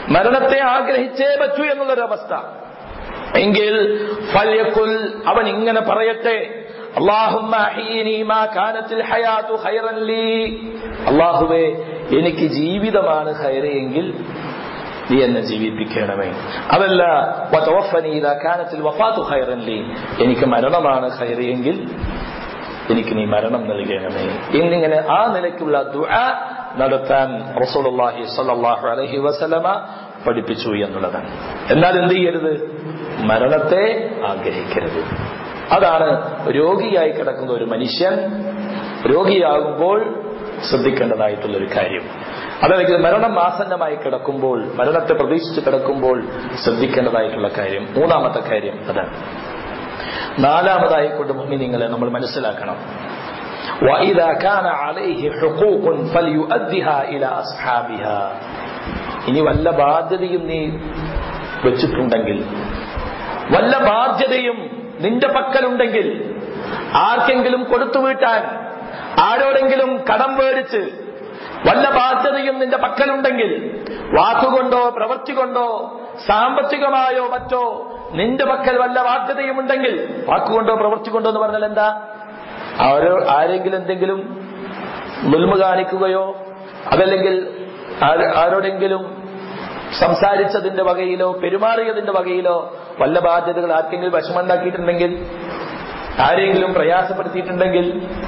മരണത്തെ ആഗ്രഹിച്ചേ പറ്റൂ എന്നുള്ളൊരവസ്ഥ എങ്കിൽ ഫൽയഖുൽ, അവൻ ഇങ്ങനെ പറയട്ടെ, അല്ലാഹുമ്മ അഹ്യിനി മാ കാനത്തിൽ ഹയാതു ഖൈറൻ ലീ, അല്ലാഹുവേ എനിക്ക് ജീവിതമാണ് ഖൈറെങ്കിൽ നീ എന്നെ ജീവിപ്പിക്കണമേ. അതല്ല വതവഫനി ഇദാ കാനത്തിൽ വഫാതു ഖൈറൻ ലീ, എനിക്ക് മരണമാണ് ഖൈറെങ്കിൽ എനിക്ക് നീ മരണം നൽകണമേ എന്നിങ്ങനെ ആ നിലയ്ക്കുള്ള ദുആ നടത്താൻ റസൂലുള്ളാഹി സ്വല്ലല്ലാഹു അലൈഹി വസല്ലമ പഠിപ്പിച്ചു എന്നുള്ളതാണ്. എന്നാൽ എന്ത് ചെയ്യരുത്? മരണത്തെ ആഗ്രഹിക്കരുത്. അതാണ് രോഗിയായി കിടക്കുന്ന ഒരു മനുഷ്യൻ രോഗിയാകുമ്പോൾ ശ്രദ്ധിക്കേണ്ടതായിട്ടുള്ളൊരു കാര്യം. അതല്ലെങ്കിൽ മരണം ആസന്നമായി കിടക്കുമ്പോൾ, മരണത്തെ പ്രതീക്ഷിച്ച് കിടക്കുമ്പോൾ ശ്രദ്ധിക്കേണ്ടതായിട്ടുള്ള കാര്യം. മൂന്നാമത്തെ കാര്യം അതാണ്. നാലാമതായി കൊണ്ട് മുഅ്മിനീങ്ങളെ നമ്മൾ മനസ്സിലാക്കണം, വഇദാ കാന അലൈഹി ഹുഖൂഖുൻ ഫൽയുഅദ്ദിഹാ ഇലാ അസ്ഹാബിഹാ. ഇനി വല്ല ബാധ്യതയും നീ വെച്ചിട്ടുണ്ടെങ്കിൽ, വല്ല ബാധ്യതയും നിന്റെ പക്കലുണ്ടെങ്കിൽ, ആർക്കെങ്കിലും കൊടുത്തു വീട്ടാൻ, ആരോടെങ്കിലും കടം മേടിച്ച് വല്ല ബാധ്യതയും നിന്റെ പക്കലുണ്ടെങ്കിൽ, വാക്കുകൊണ്ടോ പ്രവൃത്തി കൊണ്ടോ സാമ്പത്തികമായോ മറ്റോ നിന്റെ പക്കൽ വല്ല ബാധ്യതയും ഉണ്ടെങ്കിൽ, വാക്കുകൊണ്ടോ പ്രവൃത്തി കൊണ്ടോ എന്ന് പറഞ്ഞാൽ എന്താ? ആരോ ആരെങ്കിലും എന്തെങ്കിലും ദുൽമ കാണിക്കുകയോ അതല്ലെങ്കിൽ ആരോടെങ്കിലും സംസാരിച്ചതിന്റെ വകയിലോ പെരുമാറിയതിന്റെ വകയിലോ വല്ല ബാധ്യതകൾ ആർക്കെങ്കിലും വിഷമമുണ്ടാക്കിയിട്ടുണ്ടെങ്കിൽ, ആരെങ്കിലും പ്രയാസപ്പെടുത്തിയിട്ടുണ്ടെങ്കിൽ,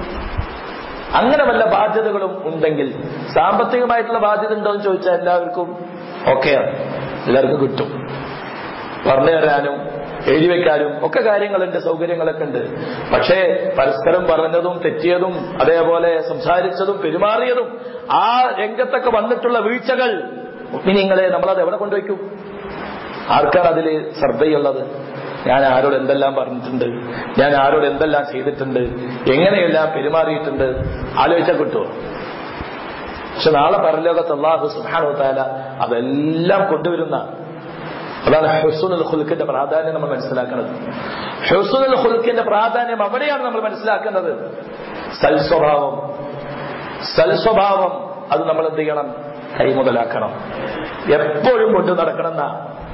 അങ്ങനെ വല്ല ബാധ്യതകളും ഉണ്ടെങ്കിൽ, സാമ്പത്തികമായിട്ടുള്ള ബാധ്യത ഉണ്ടോ എന്ന് ചോദിച്ചാൽ എല്ലാവർക്കും ഓക്കെയാണ്, എല്ലാവർക്കും കിട്ടും. പറഞ്ഞു തരാനും എഴുതി വെക്കാനും ഒക്കെ കാര്യങ്ങളുണ്ട്, സൗകര്യങ്ങളൊക്കെ ഉണ്ട്. പക്ഷേ പരസ്പരം പറഞ്ഞതും തെറ്റിയതും അതേപോലെ സംസാരിച്ചതും പെരുമാറിയതും ആ രംഗത്തൊക്കെ വന്നിട്ടുള്ള വീഴ്ചകൾ മുഅ്മിനീങ്ങളെ നമ്മളത് എവിടെ കൊണ്ടുവയ്ക്കും? ആർക്കാണ് അതിൽ ശ്രദ്ധയുള്ളത്? ഞാൻ ആരോട് എന്തെല്ലാം പറഞ്ഞിട്ടുണ്ട്, ഞാൻ ആരോട് എന്തെല്ലാം ചെയ്തിട്ടുണ്ട്, എങ്ങനെയെല്ലാം പെരുമാറിയിട്ടുണ്ട്, ആലോചിച്ചാൽ കിട്ടുമോ? പക്ഷെ നാളെ പരലോകത്ത് അല്ലാഹു സുബ്ഹാനഹു വ തആല അതെല്ലാം കൊണ്ടുവരുന്ന, അതാണ് ഹുസ്നുൽ ഖുൽഖിന്റെ പ്രാധാന്യം നമ്മൾ മനസ്സിലാക്കുന്നത്. ഹുസ്നുൽ ഖുൽഖിന്റെ പ്രാധാന്യം അവിടെയാണ് നമ്മൾ മനസ്സിലാക്കുന്നത്. സൽസ്വഭാവം, സൽസ്വഭാവം അത് നമ്മൾ എന്ത് ചെയ്യണം? കൈമുതലാക്കണം, എപ്പോഴും കൊണ്ടു നടക്കണമെന്ന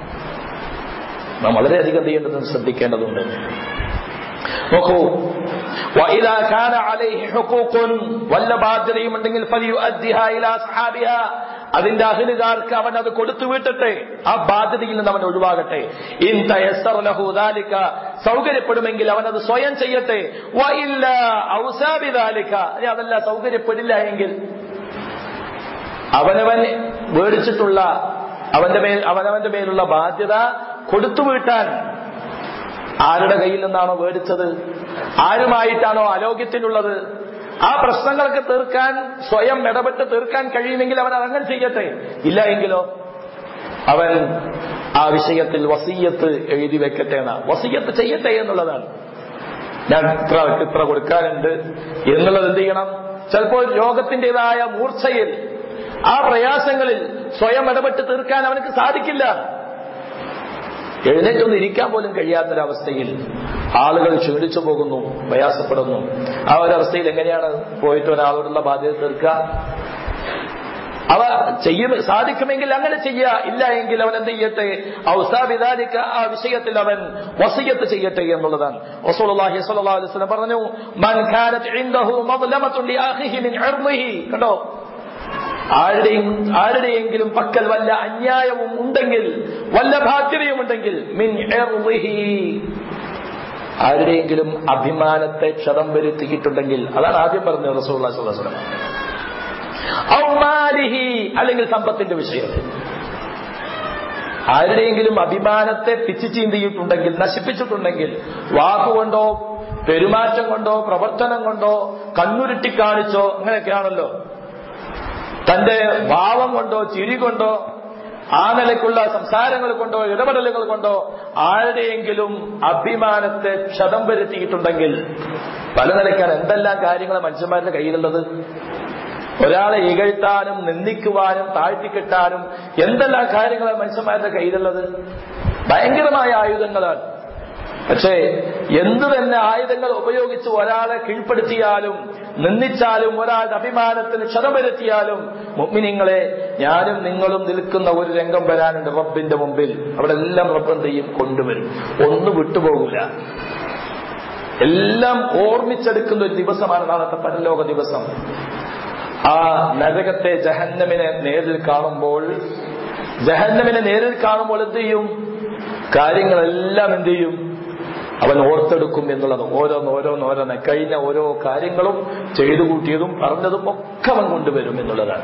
നാം വളരെയധികം ചെയ്യേണ്ടതും ശ്രദ്ധിക്കേണ്ടതുണ്ട്. നോക്കൂ, വഇദാ കാന അലൈഹി ഹുഖൂഖുൻ, വല്ല ബാധ്യതയും ഉണ്ടെങ്കിൽ ഫലിയുഅദ്ദിഹാ ഇലാ അസ്ഹാബിഹാ, അതിന്റെ അഹ്ലുകാർക്ക് അവൻ അത് കൊടുത്തു വീട്ടട്ടെ, ആ ബാധ്യതയിൽ നിന്ന് അവൻ ഒഴിവാകട്ടെ. ഇൻ തയസ്സറ ലഹു ദാലിക, സൗകര്യപ്പെടുമെങ്കിൽ അവൻ അത് സ്വയം ചെയ്യട്ടെ. വഇല്ലാ ഔസാ ബിദാലിക, അതല്ല സൗകര്യപ്പെടില്ല എങ്കിൽ അവനവൻ മേടിച്ചിട്ടുള്ള അവന്റെ മേൽ അവനവന്റെ മേലുള്ള ബാധ്യത കൊടുത്തു വീട്ടാൻ ആരുടെ കയ്യിൽ നിന്നാണോ മേടിച്ചത്, ആരുമായിട്ടാണോ അലോക്യത്തിനുള്ളത്, ആ പ്രശ്നങ്ങൾക്ക് തീർക്കാൻ സ്വയം ഇടപെട്ട് തീർക്കാൻ കഴിയുമെങ്കിൽ അവൻ അതങ്ങനെ ചെയ്യട്ടെ. ഇല്ല എങ്കിലോ അവൻ ആ വിഷയത്തിൽ വസിയ്യത്ത് എഴുതി വെക്കട്ടെ എന്നാ. വസിയ്യത്ത് ചെയ്യട്ടെ എന്നുള്ളതാണ്. ഞാൻ ഇത്ര ഇത്ര കൊടുക്കാനുണ്ട് എന്നുള്ളത് എന്ത് ചെയ്യണം? ചിലപ്പോൾ രോഗത്തിൻ്റെതായ മൂർച്ഛയിൽ ആ പ്രയാസങ്ങളിൽ സ്വയം ഇടപെട്ട് തീർക്കാൻ അവനക്ക് സാധിക്കില്ല. എഴുന്നേറ്റൊന്നും ഇരിക്കാൻ പോലും കഴിയാത്തൊരവസ്ഥയിൽ ആളുകൾ ക്ഷീണിച്ചു പോകുന്നു, പ്രയാസപ്പെടുന്നു. ആ ഒരവസ്ഥയിൽ എങ്ങനെയാണ് പോയിട്ട് ഒരാളോടുള്ള ബാധ്യത തീർക്കുക? അവ ചെയ്യും സാധിക്കുമെങ്കിൽ അങ്ങനെ ചെയ്യുക, ഇല്ല എങ്കിൽ അവൻ എന്ത് ചെയ്യട്ടെ? ഔസാ ബിദാലിക, ആ വിഷയത്തിൽ അവൻ വസിയ്യത്ത് ചെയ്യട്ടെ എന്നുള്ളതാണ്. റസൂലുള്ളാഹി സ്വല്ലല്ലാഹു അലൈഹി വസല്ലം പറഞ്ഞു, മൻ കാനത് ഇൻദഹു മദ്ലമത്തുൻ ലിഅഖിഹി മിൻ ഇർദിഹി. കണ്ടോ, ആരുടെയും ആരുടെയെങ്കിലും പക്കൽ വല്ല അന്യായവും ഉണ്ടെങ്കിൽ, വല്ല ബാധ്യതയും ഉണ്ടെങ്കിൽ, മിൻ ഇർദിഹി, ആരുടെയെങ്കിലും അഭിമാനത്തെ ക്ഷതം വരുത്തിയിട്ടുണ്ടെങ്കിൽ, അതാണ് ആദ്യം പറഞ്ഞത് റസൂലുള്ളാഹി സ്വല്ലല്ലാഹു അലൈഹി വസല്ലം. ഔ മാലിഹി, അല്ലെങ്കിൽ സമ്പത്തിന്റെ വിഷയത്തിൽ ആരുടെയെങ്കിലും അഭിമാനത്തെ പിച്ചു ചീന്തിയിട്ടുണ്ടെങ്കിൽ, നശിപ്പിച്ചിട്ടുണ്ടെങ്കിൽ, വാക്കുകൊണ്ടോ പെരുമാറ്റം കൊണ്ടോ പ്രവർത്തനം കൊണ്ടോ കണ്ണുരുട്ടി കാണിച്ചോ, അങ്ങനെയൊക്കെയാണല്ലോ, തന്റെ ഭാവം കൊണ്ടോ ചിരി കൊണ്ടോ ആ നിലയ്ക്കുള്ള സംസാരങ്ങൾ കൊണ്ടോ ഇടപെടലുകൾ കൊണ്ടോ ആരുടെയെങ്കിലും അഭിമാനത്തെ ക്ഷതം വരുത്തിയിട്ടുണ്ടെങ്കിൽ, പല നിലയ്ക്കാണ് എന്തെല്ലാം കാര്യങ്ങൾ മനുഷ്യന്മാരുടെ കയ്യിലുള്ളത്. ഒരാളെ ഇകഴ്ത്താനും നിന്ദിക്കുവാനും താഴ്ത്തിക്കെട്ടാനും എന്തെല്ലാം കാര്യങ്ങളാണ് മനുഷ്യന്മാരുടെ കയ്യിലുള്ളത്. ഭയങ്കരമായ ആയുധങ്ങളാണ്. പക്ഷേ എന്തു തന്നെ ആയുധങ്ങൾ ഉപയോഗിച്ച് ഒരാളെ കീഴ്പ്പെടുത്തിയാലും നിന്ദിച്ചാലും ഒരാളുടെ അഭിമാനത്തിന് ക്ഷതം വരുത്തിയാലും മുഅ്മിനീങ്ങളെ, ഞാനും നിങ്ങളും നിൽക്കുന്ന ഒരു രംഗം വരാനുണ്ട് റബ്ബിന്റെ മുമ്പിൽ. അവിടെ എല്ലാം റബ്ബ് എന്ത് ചെയ്യും? കൊണ്ടുവരും. ഒന്നും വിട്ടുപോകൂല. എല്ലാം ഓർമ്മിച്ചെടുക്കുന്ന ഒരു ദിവസമാണ് നാളത്തെ പരലോക ദിവസം. ആ നരകത്തെ, ജഹന്നമിനെ നേരിൽ കാണുമ്പോൾ ജഹന്നമിനെ നേരിൽ കാണുമ്പോൾ എന്ത് ചെയ്യും? കാര്യങ്ങളെല്ലാം എന്ത് ചെയ്യും? അവൻ ഓർത്തെടുക്കും എന്നുള്ളത്. ഓരോന്നോരോന്നോരോന്ന് കഴിഞ്ഞ ഓരോ കാര്യങ്ങളും ചെയ്തു കൂട്ടിയതും പറഞ്ഞതും ഒക്കെ അവൻ കൊണ്ടുവരും എന്നുള്ളതാണ്.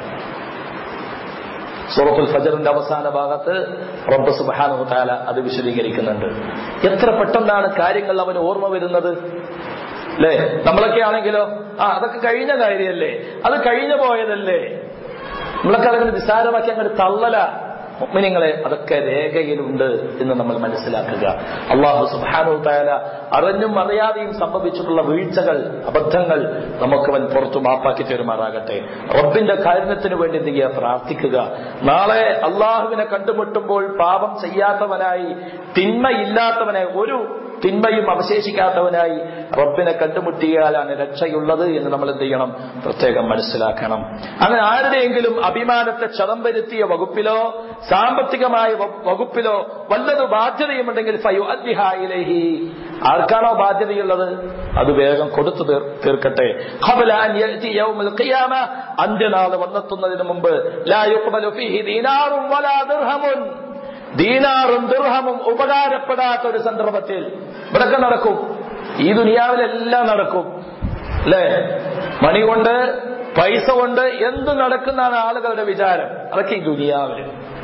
സൂറത്തുൽ ഫജ്റിന്റെ അവസാന ഭാഗത്ത് റബ്ബ് സുബ്ഹാനഹു വ തആല അത് വിശദീകരിക്കുന്നുണ്ട്. എത്ര പെട്ടെന്നാണ് കാര്യങ്ങൾ അവന് ഓർമ്മ വരുന്നത് അല്ലേ? നമ്മളൊക്കെ ആണെങ്കിലോ ആ അതൊക്കെ കഴിഞ്ഞ കാര്യമല്ലേ, അത് കഴിഞ്ഞു പോയതല്ലേ, നമ്മളൊക്കെ അതൊക്കെ നിസ്സാരമാക്കി അങ്ങോട്ട് തള്ളല. മുഅ്മിനീങ്ങളെ, അതൊക്കെ രേഖയിലുണ്ട് എന്ന് നമ്മൾ മനസ്സിലാക്കുക. അല്ലാഹു സുബ്ഹാനഹു വ തആല അറിഞ്ഞും അറിയാതെയും സംഭവിച്ചിട്ടുള്ള വീഴ്ചകൾ, അബദ്ധങ്ങൾ നമുക്കവൻ പുറത്തു മാപ്പാക്കി തരുമാറാകട്ടെ. റബ്ബിന്റെ കാരുണ്യത്തിന് വേണ്ടി എന്ത് ചെയ്യുക? പ്രാർത്ഥിക്കുക. നാളെ അള്ളാഹുവിനെ കണ്ടുമുട്ടുമ്പോൾ പാപം ചെയ്യാത്തവനായി, തിന്മയില്ലാത്തവനായി, ഒരു തിന്മയും അവശേഷിക്കാത്തവനായി റബ്ബിനെ കണ്ടുമുട്ടിയാലാണ് രക്ഷയുള്ളത് എന്ന് നമ്മൾ എന്ത് ചെയ്യണം? പ്രത്യേകം മനസ്സിലാക്കണം. അങ്ങനെ ആരുടെയെങ്കിലും അഭിമാനത്തെ ക്ഷതം വരുത്തിയ വകുപ്പിലോ സാമ്പത്തികമായ വകുപ്പിലോ വല്ലത് ബാധ്യതയുമുണ്ടെങ്കിൽ ഫയുഅദ്ദിഹാ ഇലൈഹി, ആർക്കാണോ ബാധ്യതയുള്ളത് അത് വേഗം കൊടുത്തു തീർക്കട്ടെ. ഖബല അൻ യഅതി യൗമുൽ ഖിയാമ, അന്ത്യനാൾ വന്നെത്തുന്നതിന് മുമ്പ് ലാ യുഖ്ബലു ഫീഹി ദീനാറും വലാ ദിർഹമുൻ, ദീനാറും ദിർഹമും ഉപകാരപ്പെടാത്ത ഒരു സന്ദർഭത്തിൽ ഇവിടൊക്കെ നടക്കും. ഈ ദുനിയാവിലെല്ലാം നടക്കും അല്ലേ? മണി കൊണ്ട്, പൈസ കൊണ്ട് എന്ത് നടക്കുന്നതാണ് ആളുകളുടെ വിചാരം. അതൊക്കെ ഈ ദുനിയാവില്.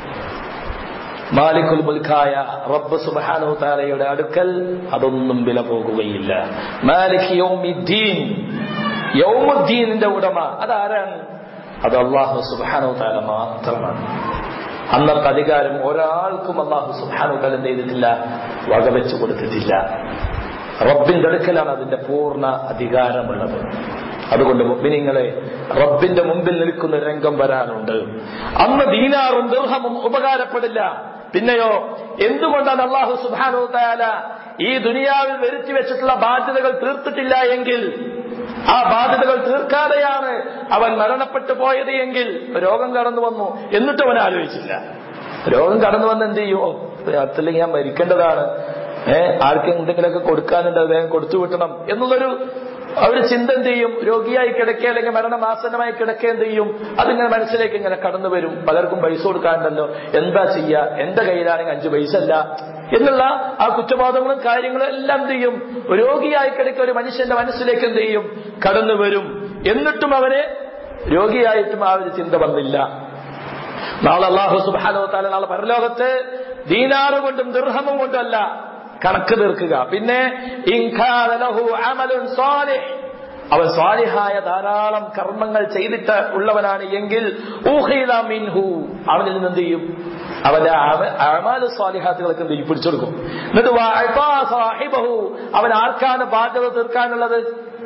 മാലിക്കുൽ മുൽക്കായ റബ്ബ് സുബ്ഹാനഹു വ തആലയുടെ അടുക്കൽ അതൊന്നും വില പോകുകയില്ല. മാലിക് യൗമിദ്ദീൻ, യൗമുദ്ദീനിന്റെ ഉടമ അതാരാണ്? അത് അല്ലാഹു സുബ്ഹാനഹു വ തആല മാത്രമാണ്. അന്നത്തെ അധികാരം ഒരാൾക്കും അല്ലാഹു സുബ്ഹാനഹു വ തആല എന്ത് ചെയ്തിട്ടില്ല? വകവെച്ചു കൊടുത്തിട്ടില്ല. റബ്ബിന്റെ അടുക്കലാണ് അതിന്റെ പൂർണ്ണ അധികാരമുള്ളത്. അതുകൊണ്ട് മുഅ്മിനീങ്ങളെ, റബ്ബിന്റെ മുമ്പിൽ നിൽക്കുന്ന രംഗം വരാനുണ്ട്. അന്ന് ദീനാറും ദിർഹമും ഉപകാരപ്പെടില്ല. പിന്നെയോ എന്തുകൊണ്ടാണ് അല്ലാഹു സുബ്ഹാനഹു വ തആല ഈ ദുനിയാവിൽ വരുത്തി വെച്ചിട്ടുള്ള ബാധ്യതകൾ തീർത്തിട്ടില്ല എങ്കിൽ, ആ ബാധ്യതകൾ തീർക്കാതെയാണ് അവൻ മരണപ്പെട്ടു പോയത് എങ്കിൽ, രോഗം കടന്നു വന്നു എന്നിട്ട് അവൻ ആലോചിച്ചില്ല. രോഗം കടന്നു വന്ന് എന്ത് ചെയ്യുമോ? അതല്ലെങ്കിൽ ഞാൻ മരിക്കേണ്ടതാണ്, ഏഹ് ആർക്കും എന്തെങ്കിലുമൊക്കെ കൊടുക്കാനുണ്ട്, വേഗം കൊടുത്തു വിട്ടണം എന്നുള്ളൊരു ഒരു ചിന്ത എന്ത് ചെയ്യും? രോഗിയായി കിടക്കുക അല്ലെങ്കിൽ മരണമാസന്നമായി കിടക്കുക എന്ത് ചെയ്യും? അതിങ്ങനെ മനസ്സിലേക്ക് ഇങ്ങനെ കടന്നു വരും. പലർക്കും പൈസ കൊടുക്കാനുണ്ടല്ലോ, എന്താ ചെയ്യാ, എന്റെ കയ്യിലാണെങ്കിൽ അഞ്ചു പൈസ അല്ല എന്നുള്ള ആ കുറ്റബോധങ്ങളും കാര്യങ്ങളും എല്ലാം എന്ത് ചെയ്യും? രോഗിയായി കിടക്കുക ഒരു മനുഷ്യന്റെ മനസ്സിലേക്ക് എന്ത് ചെയ്യും? കടന്നു വരും. എന്നിട്ടും അവന് രോഗിയായിട്ടും ആ ഒരു ചിന്ത വന്നില്ല. നാളെ അല്ലാഹു സുബ്ഹാനഹു വ തആല നാളെ പരലോകത്ത് ദീനാറ് കൊണ്ടും ദിർഹമും കൊണ്ടല്ല കണക്ക് തീർക്കുക. പിന്നെ ഇൻ കാന ലഹു അമലുൻ സാലിഹ്, അവൻ സ്വാലിഹായ ധാരാളം കർമ്മങ്ങൾ ചെയ്തിട്ട് ഉള്ളവനാണ് എങ്കിൽ ഊഖിദ മിൻഹു, അവനിൽ നിന്ന് എന്ത് ചെയ്യും? അവന്റെ അഅമാലു സ്വാലിഹാത്തുകൾക്ക് എന്ത് ചെയ്യും? പിടിച്ചെടുക്കും. എന്നിട്ട് വഅതാ സാഹിബഹു, അവൻ ആർക്കാണ് ബാധ്യത തീർക്കാനുള്ളത്?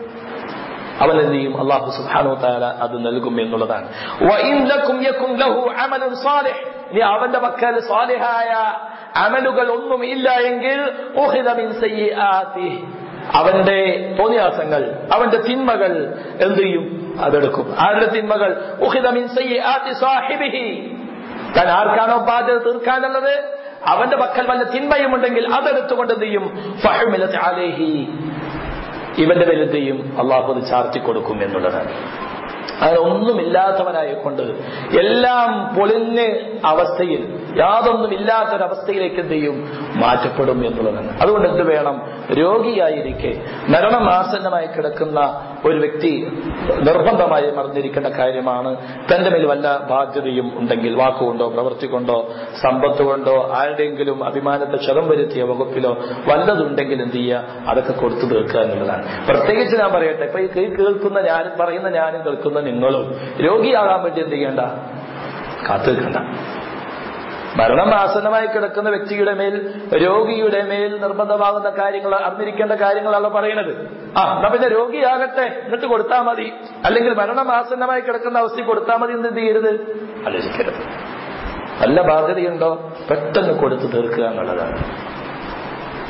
അവൻ എന്ത് ചെയ്യും? അല്ലാഹു സുബ്ഹാനഹു വ തആല അത് നൽകും എന്നുള്ളതാണ്. വഇൻ ലക്കും യകുൻ ലഹു അമലുൻ സാലിഹ്, ഇനി അവന്റെ പക്കൽ സ്വാലിഹായ അമലുകൾ ഒന്നും ഇല്ല എങ്കിൽ ഉഖിദ മിൻ സയ്യിആതിഹി, അവന്റെ തോന്നിയാസങ്ങൾ, അവന്റെ തിന്മകൾ എന്ത് ചെയ്യും? അതെടുക്കും. ആരുടെ തിന്മകൾ? ഉഖിദ മിൻ സയ്യിആതി സാഹിബിഹി, താൻ ആർക്കാണോ ബാധ്യത തീർക്കാനുള്ളത് അവന്റെ പക്കൽ വല്ല തിന്മയുമുണ്ടെങ്കിൽ അതെടുത്തുകൊണ്ട് എന്ത് ചെയ്യും? ഫഹുമിലത് അലൈഹി, ഇവന്റെ മേൽ എന്ത് ചെയ്യും? അള്ളാഹു അത് ചാർത്തി കൊടുക്കും എന്നുള്ളതാണ്. അങ്ങനെ ഒന്നുമില്ലാത്തവനായിക്കൊണ്ട് എല്ലാം പൊളിഞ്ഞ അവസ്ഥയിൽ, യാതൊന്നും ഇല്ലാത്തൊരവസ്ഥയിലേക്ക് എന്ത് ചെയ്യും? മാറ്റപ്പെടും എന്നുള്ളതാണ്. അതുകൊണ്ട് എന്ത് വേണം? രോഗിയായിരിക്കെ മരണമാസന്നമായി കിടക്കുന്ന ഒരു വ്യക്തി നിർബന്ധമായി മറന്നിരിക്കേണ്ട കാര്യമാണ്, തന്റെ മേൽ വല്ല ബാധ്യതയും ഉണ്ടെങ്കിൽ, വാക്കുകൊണ്ടോ പ്രവൃത്തി കൊണ്ടോ സമ്പത്ത് കൊണ്ടോ ആരുടെയെങ്കിലും അഭിമാനത്തെ ക്ഷതം വരുത്തിയ വകുപ്പിലോ വല്ലതുണ്ടെങ്കിൽ എന്ത് ചെയ്യുക? അതൊക്കെ കൊടുത്തു തീർക്കുക എന്നുള്ളതാണ്. പ്രത്യേകിച്ച് ഞാൻ പറയട്ടെ, ഇപ്പൊ ഈ കേൾക്കുന്ന ഞാനും പറയുന്ന ഞാനും കേൾക്കുന്ന നിങ്ങളും രോഗിയാകാൻ വേണ്ടി എന്ത് ചെയ്യണ്ട? കാത്തു നിൽക്കണ്ട. മരണം ആസന്നമായി കിടക്കുന്ന വ്യക്തിയുടെ മേൽ, രോഗിയുടെ മേൽ നിർബന്ധമാകുന്ന കാര്യങ്ങൾ, അറിഞ്ഞിരിക്കേണ്ട കാര്യങ്ങളാണ് പറയുന്നത്. ആ എന്നാ പിന്നെ രോഗിയാകട്ടെ എന്നിട്ട് കൊടുത്താൽ മതി, അല്ലെങ്കിൽ മരണം ആസന്നമായി കിടക്കുന്ന അവസ്ഥ കൊടുത്താൽ മതി എന്ന് എന്ത് ചെയ്യരുത്? ആലോചിക്കരുത്. നല്ല ബാധ്യതയുണ്ടോ പെട്ടെന്ന് കൊടുത്തു തീർക്കുക എന്നുള്ളതാണ്.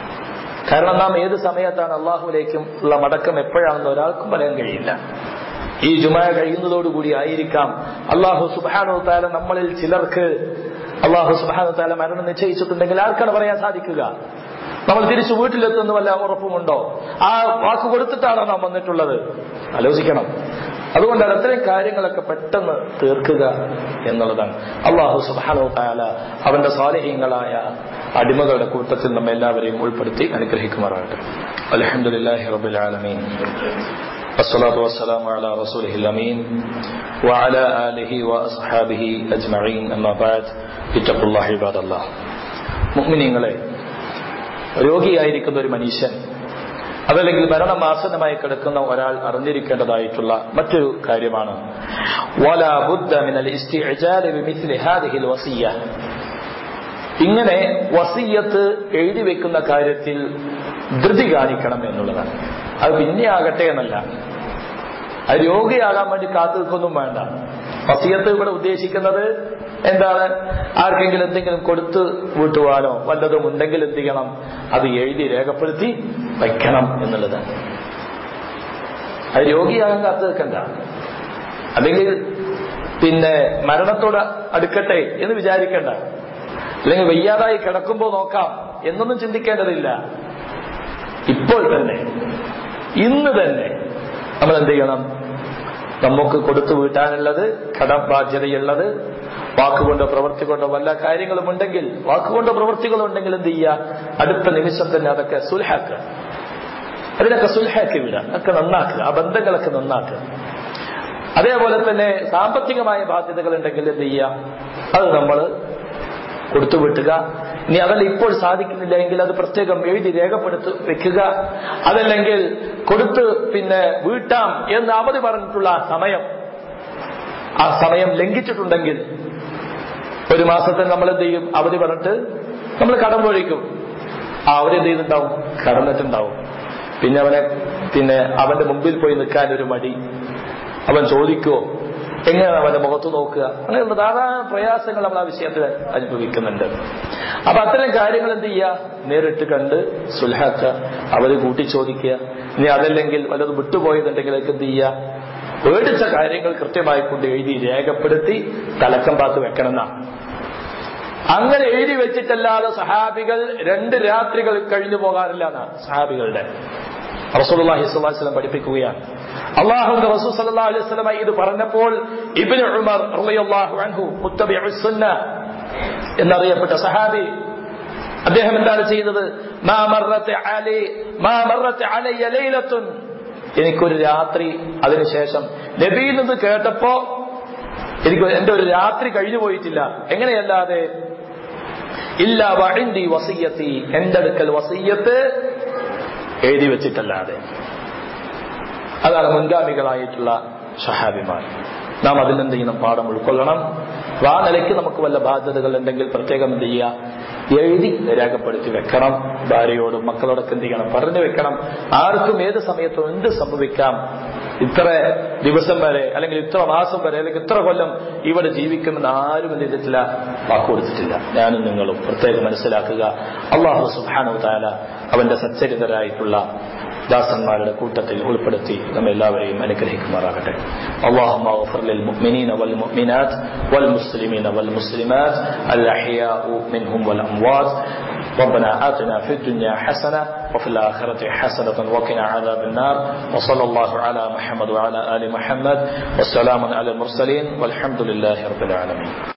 കാരണം നാം ഏത് സമയത്താണ് അള്ളാഹുവിലേക്കും ഉള്ള മടക്കം എപ്പോഴാണെന്ന് ഒരാൾക്കും പറയാൻ കഴിയില്ല. ഈ ജുമാ കഴിയുന്നതോടുകൂടി ആയിരിക്കാം അല്ലാഹു സുബ്ഹാനഹു വ തആല നമ്മളിൽ ചിലർക്ക് അല്ലാഹു സുബ്ഹാനഹു വ തആല മരണം നിശ്ചയിച്ചിട്ടുണ്ടെങ്കിൽ ആർക്കാണ് പറയാൻ സാധിക്കുക? നമ്മൾ തിരിച്ചു വീട്ടിലെത്തുന്ന വല്ല ഉറപ്പുമുണ്ടോ? ആ വാക്ക് കൊടുത്തിട്ടാണോ നാം വന്നിട്ടുള്ളത്? ആലോചിക്കണം. അതുകൊണ്ടാണ് അത്തരം കാര്യങ്ങളൊക്കെ പെട്ടെന്ന് തീർക്കുക എന്നുള്ളതാണ്. അല്ലാഹു സുബ്ഹാനഹു വ തആല അവന്റെ സാലിഹീങ്ങളായ അടിമകളുടെ കൂട്ടത്തിൽ നമ്മെ എല്ലാവരെയും ഉൾപ്പെടുത്തി അനുഗ്രഹിക്കുമാറാകട്ടെ. അൽഹംദുലില്ലാഹി റബ്ബിൽ ആലമീൻ. വസ്സലാത്തു വസ്സലാമു അലാ റസൂലിഹിൽ അമീൻ വഅലാ ആലിഹി വഅസ്ഹാബിഹി അജ്മഈൻ. അമ്മാ ബഅദ്. ഇത്തഖുല്ലാഹി ഇബാദല്ലാഹ്. മുഅ്മിനീങ്ങളെ, രോഗിയായിരിക്കുന്ന ഒരു മനുഷ്യൻ അതല്ലെങ്കിൽ മരണം ആസന്നമായി കിടക്കുന്ന ഒരാൾ അറിഞ്ഞിരിക്കേണ്ടതായിട്ടുള്ള മറ്റൊരു കാര്യമാണ് വലാ ബുദ്ദ മിനൽ ഇസ്തിഅജാൽ ബിമിസ്ലി ഹാദിഹിൽ വസിയ്യ. ഇങ്ങനെ വസിയ്യത്ത് എഴുതി വെക്കുന്ന കാര്യത്തിൽ ധൃതി കാണിക്കണം എന്നുള്ളതാണ്. അത് പിന്നെ ആകട്ടെ എന്നല്ല, അത് രോഗിയാകാൻ വേണ്ടി കാത്തു നിൽക്കൊന്നും വേണ്ട. വസിയ്യത്ത് ഇവിടെ ഉദ്ദേശിക്കുന്നത് എന്താണ്? ആർക്കെങ്കിലും എന്തെങ്കിലും കൊടുത്തു വീട്ടുവാനോ വല്ലതും ഉണ്ടെങ്കിൽ എന്ത് ചെയ്യണം? അത് എഴുതി രേഖപ്പെടുത്തി വയ്ക്കണം എന്നുള്ളതാണ്. അത് രോഗിയാകാൻ കാത്തു നിൽക്കണ്ട, അല്ലെങ്കിൽ പിന്നെ മരണത്തോട് അടുക്കട്ടെ എന്ന് വിചാരിക്കണ്ട, അല്ലെങ്കിൽ വയ്യാതായി കിടക്കുമ്പോൾ നോക്കാം എന്നൊന്നും ചിന്തിക്കേണ്ടതില്ല. ഇപ്പോൾ തന്നെ, ഇന്ന് തന്നെ നമ്മൾ എന്ത് ചെയ്യണം? നമുക്ക് കൊടുത്തു വീട്ടാനുള്ളത്, കടബാധ്യതയുള്ളത്, വാക്കുകൊണ്ടോ പ്രവൃത്തി കൊണ്ടോ വല്ല കാര്യങ്ങളും ഉണ്ടെങ്കിൽ, വാക്കുകൊണ്ടോ പ്രവൃത്തികളോ ഉണ്ടെങ്കിൽ എന്ത് ചെയ്യുക? അടുത്ത നിമിഷം തന്നെ അതൊക്കെ സുൽഹാക്കുക, അതിനൊക്കെ സുൽഹാക്കി വിടുക, ഒക്കെ നന്നാക്കുക, ആ ബന്ധങ്ങളൊക്കെ നന്നാക്കുക. അതേപോലെ തന്നെ സാമ്പത്തികമായ ബാധ്യതകൾ ഉണ്ടെങ്കിൽ എന്ത് ചെയ്യുക? അത് നമ്മൾ കൊടുത്തു വിട്ടുക. ഇനി അതല്ല ഇപ്പോൾ സാധിക്കുന്നില്ല എങ്കിൽ അത് പ്രത്യേകം എഴുതി രേഖപ്പെടുത്തി വെക്കുക. അതല്ലെങ്കിൽ കൊടുത്ത് പിന്നെ വീട്ടാം എന്ന് അവധി പറഞ്ഞിട്ടുള്ള ആ സമയം ആ സമയം ലംഘിച്ചിട്ടുണ്ടെങ്കിൽ ഒരു മാസത്തിൽ നമ്മൾ എന്ത് ചെയ്യും? അവധി പറഞ്ഞിട്ട് നമ്മൾ കടം പൊഴിക്കും. ആ അവധി എന്ത് ചെയ്തിട്ടുണ്ടാവും? കടന്നിട്ടുണ്ടാവും. പിന്നെ അവനെ പിന്നെ അവന്റെ മുമ്പിൽ പോയി നിൽക്കാൻ ഒരു മടി, അവൻ ചോദിക്കുവോ, എങ്ങനെയാണ് അവന്റെ മുഖത്ത് നോക്കുക, അങ്ങനെയുള്ള ധാരാളം പ്രയാസങ്ങൾ നമ്മൾ ആ വിഷയത്തിൽ അനുഭവിക്കുന്നുണ്ട്. അപ്പൊ അത്തരം കാര്യങ്ങൾ എന്ത് ചെയ്യുക? നേരിട്ട് കണ്ട് സുൽഹാക്കുക, അവര് കൂട്ടി ചോദിക്കുക. ഇനി അതല്ലെങ്കിൽ വല്ലതും വിട്ടുപോയതുണ്ടെങ്കിൽ എന്ത് ചെയ്യുക? പേടിച്ച കാര്യങ്ങൾ കൃത്യമായി കൊണ്ട് എഴുതി രേഖപ്പെടുത്തി തലക്കം പാത്ത് വെക്കണമെന്നാണ്. അങ്ങനെ എഴുതി വെച്ചിട്ടല്ലാതെ സഹാബികൾ രണ്ട് രാത്രികൾ കഴിഞ്ഞു പോകാറില്ല എന്നാണ് സഹാബികളുടെ. റസൂലുള്ളാഹി സ്വല്ലല്ലാഹു അലൈഹി വസല്ലം പഠിപ്പിക്കുകയാണ്. അല്ലാഹുവിന്റെ റസൂൽ സ്വല്ലല്ലാഹു അലൈഹി വസല്ലം ഇത് പറഞ്ഞപ്പോൾ ഇബ്നു ഉമർ റളിയല്ലാഹു അൻഹു മുത്തബിഉസ് സുന്ന എന്നറിയപ്പെട്ട സഹാബി, അദ്ദേഹം എന്താണ് ചെയ്തത്? മാ മറത്ത് അലൈ മാ മറത്ത് അലയ്യ ലൈലത്തുൻ, എനിക്കൊരു രാത്രി അതിനുശേഷം നബിയിൽ നിന്ന് കേട്ടപ്പോ എനിക്ക് എന്റെ ഒരു രാത്രി കഴിഞ്ഞു പോയിട്ടില്ല. എങ്ങനെയല്ലാതെ? ഇല്ലാ വഇൻദി വസിയ്യത്തി, എന്റെ അടുക്കൽ വസിയ്യത്ത് എഴുതി വെച്ചിട്ടല്ലാതെ. അതാണ് മുൻഗാമികളായിട്ടുള്ള സഹാബിമാർ. നാം അതിൽ എന്ത് ചെയ്യണം? പാഠം ഉൾക്കൊള്ളണം. ആ നിലയ്ക്ക് നമുക്ക് വല്ല ബാധ്യതകൾ ഉണ്ടെങ്കിൽ പ്രത്യേകം എന്ത് ചെയ്യുക? എഴുതി രേഖപ്പെടുത്തി വെക്കണം. ഭാര്യയോടും മക്കളോടൊക്കെ എന്ത് ചെയ്യണം? പറഞ്ഞു വെക്കണം. ആർക്കും ഏത് സമയത്തും എന്ത് സംഭവിക്കാം. ഇത്ര ദിവസം വരെ അല്ലെങ്കിൽ ഇത്ര മാസം വരെ അല്ലെങ്കിൽ ഇത്ര കൊല്ലം ഇവിടെ ജീവിക്കുമെന്ന് ആരും എന്ത് ചെയ്തിട്ടില്ല? വാക്കുകൊടുത്തിട്ടില്ല. ഞാനും നിങ്ങളും പ്രത്യേകം മനസ്സിലാക്കുക. അല്ലാഹു സുബ്ഹാനഹു വ തആല അവന്റെ സച്ചരിതരായിട്ടുള്ള ദാസന്മാരുടെ കൂട്ടത്തിൽ ഉൾപ്പെടുത്തി നമ്മെല്ലാവരെയും അനുഗ്രഹിക്കുമാറാകട്ടെ. അല്ലാഹുമ്മ ഗ്ഫിർ ലിൽ മുഅ്മിനീന വൽ മുഅ്മിനാത്ത് വൽ മുസ്ലിമീന വൽ മുസ്ലിമാത്ത് അൽ അഹ്യാഉ മിൻഹും വൽ അംവാത്ത്. ربنا آتنا في الدنيا حسنة وفي الآخرة حسنة وقنا عذاب النار. وصلى الله على محمد وعلى آل محمد والسلام على المرسلين والحمد لله رب العالمين.